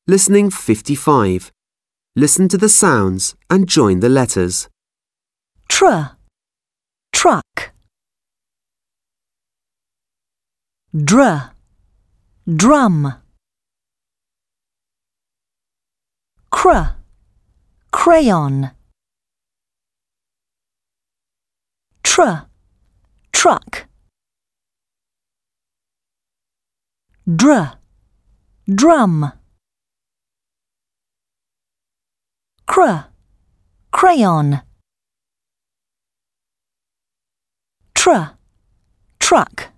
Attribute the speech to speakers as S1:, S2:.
S1: Listening 55. Listen to the sounds and join the letters.
S2: Tr, truck. Dr, drum. Cr, crayon. Tr, truck. Dr, drum. Cr, crayon. Tr, truck.